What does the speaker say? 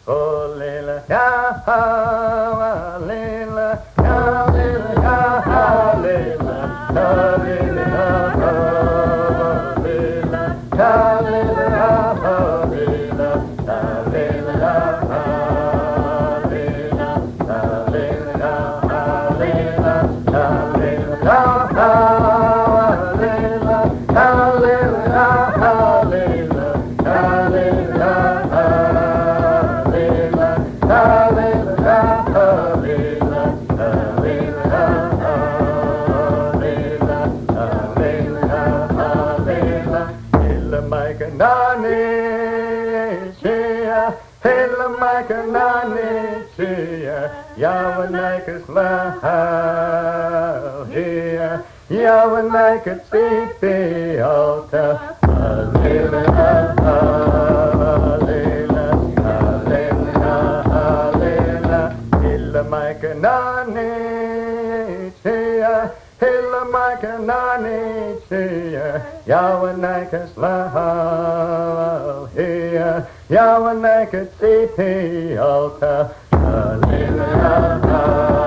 Oh, Leela, ya, ha, Leela, ya, Leela, ya, ha, Leela, ya, Leela, ya, ha, Leela, ya, Leela, ya, ha, Leela, ya, Leela, ya, ha, Leela, ya, Leela, ya, ha, Leela, ya, Leela, ya, ha, Leela, ya, Leela, ya, ha, Leela, ya, Leela, ya, Yawanaikas lahal here, Yawanaikas sipi alta, Alila, Alila, Alila, Alila, Ilamaika nani chia, Ilamaika nani chia, Yawanaikas lahal here, Yawanaikas sipi alta, Alila,